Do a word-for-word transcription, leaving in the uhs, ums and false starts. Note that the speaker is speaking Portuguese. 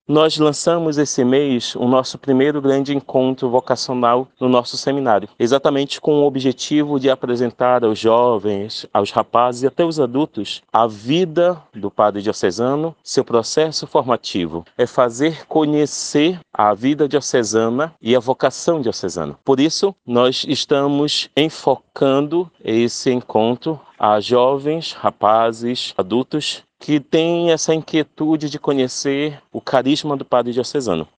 Nós lançamos esse mês o nosso primeiro grande encontro vocacional no nosso seminário, exatamente com o objetivo de apresentar aos jovens, aos rapazes e até aos adultos a vida do padre diocesano, seu processo formativo. É fazer conhecer a vida diocesana e a vocação diocesana. Por isso, nós estamos enfocando esse encontro a jovens, rapazes, adultos que têm essa inquietude de conhecer o carisma do padre diocesano.